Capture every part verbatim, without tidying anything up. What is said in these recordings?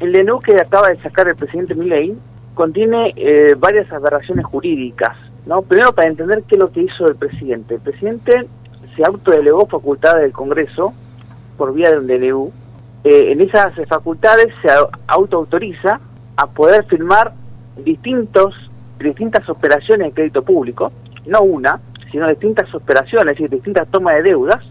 el D N U que acaba de sacar el presidente Milei contiene eh, varias aberraciones jurídicas, ¿no? Primero, para entender qué es lo que hizo el presidente. El presidente se autodelegó facultades del Congreso por vía de un D N U. Eh, en esas facultades se autoautoriza a poder firmar distintos, distintas operaciones de crédito público, no una, sino distintas operaciones, es decir, distintas tomas de deudas,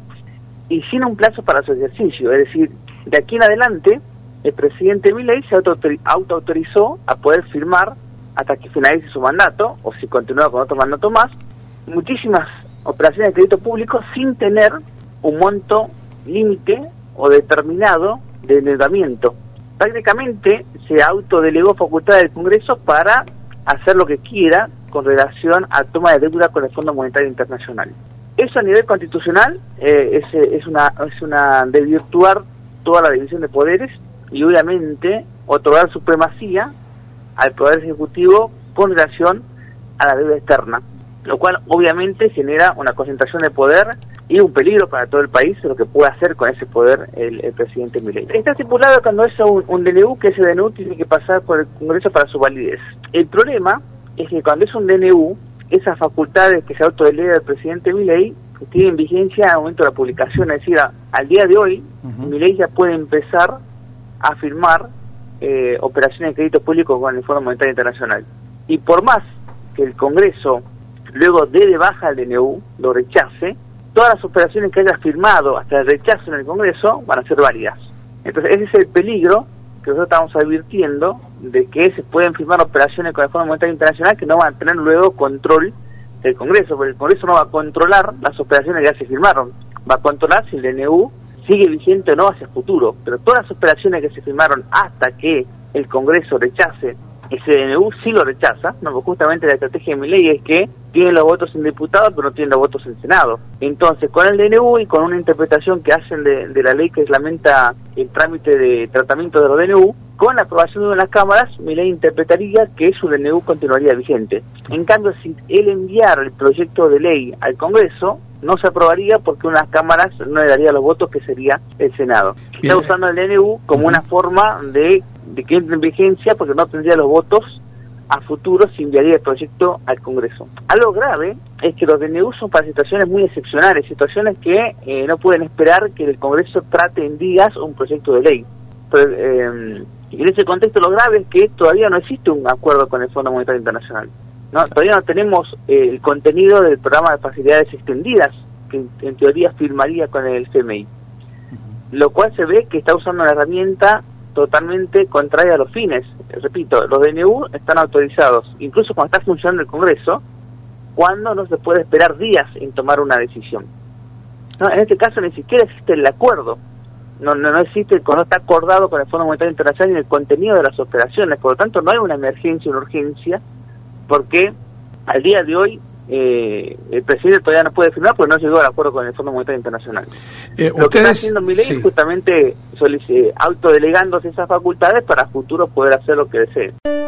y sin un plazo para su ejercicio. Es decir, de aquí en adelante, el presidente Milei se autoautorizó a poder firmar, hasta que finalice su mandato, o si continúa con otro mandato más, muchísimas operaciones de crédito público sin tener un monto límite o determinado de endeudamiento. Prácticamente se autodelegó facultad del Congreso para hacer lo que quiera con relación a toma de deuda con el Fondo Monetario Internacional. Eso a nivel constitucional eh, es, es una es una desvirtuar toda la división de poderes y obviamente otorgar supremacía al Poder Ejecutivo con relación a la deuda externa, lo cual obviamente genera una concentración de poder y un peligro para todo el país de lo que puede hacer con ese poder el, el presidente Milei. Está estipulado cuando es un, un D N U, que ese D N U tiene que pasar por el Congreso para su validez. El problema es que cuando es un D N U, esas facultades que se autodelega el presidente Milei tienen vigencia al momento de la publicación, es decir, a, al día de hoy, uh-huh. Milei ya puede empezar a firmar eh, operaciones de crédito público con el Fondo Monetario Internacional. Y por más que el Congreso luego dé de baja el D N U, lo rechace, todas las operaciones que haya firmado hasta el rechazo en el Congreso van a ser válidas. Entonces ese es el peligro que nosotros estamos advirtiendo, de que se pueden firmar operaciones con el Fondo Monetario Internacional que no van a tener luego control del Congreso, porque el Congreso no va a controlar las operaciones que ya se firmaron, va a controlar si el D N U sigue vigente o no hacia el futuro, pero todas las operaciones que se firmaron hasta que el Congreso rechace ese D N U, sí lo rechaza, no, porque justamente la estrategia de Milei es que tienen los votos en diputados pero no tienen los votos en Senado. Entonces, con el D N U y con una interpretación que hacen de, de la ley que reglamenta el trámite de tratamiento de los D N U, con la aprobación de una de las cámaras, Milei interpretaría que su D N U continuaría vigente. En cambio, si él enviara el proyecto de ley al Congreso, no se aprobaría porque una de las cámaras no le daría los votos, que sería el Senado. Está usando el D N U como una forma de, de que entre en vigencia, porque no tendría los votos a futuro si enviaría el proyecto al Congreso. Algo grave es que los D N U son para situaciones muy excepcionales, situaciones que eh, no pueden esperar que el Congreso trate en días un proyecto de ley. Pero, eh, en ese contexto lo grave es que todavía no existe un acuerdo con el Fondo Monetario Internacional. No, todavía no tenemos eh, el contenido del programa de facilidades extendidas que en, en teoría firmaría con el F M I, uh-huh. Lo cual se ve que está usando una herramienta totalmente contraria a los fines. Repito, los D N U están autorizados, incluso cuando está funcionando el Congreso, cuando no se puede esperar días en tomar una decisión. No, en este caso ni siquiera existe el acuerdo, no, no, no existe, no está acordado con el Fondo Monetario Internacional en el contenido de las operaciones, por lo tanto no hay una emergencia, una urgencia, porque al día de hoy eh, el presidente todavía no puede firmar porque no llegó al acuerdo con el Fondo Monetario Internacional. Eh, Lo ustedes, que está haciendo Milei sí. es justamente autodelegándose esas facultades para futuro poder hacer lo que desee.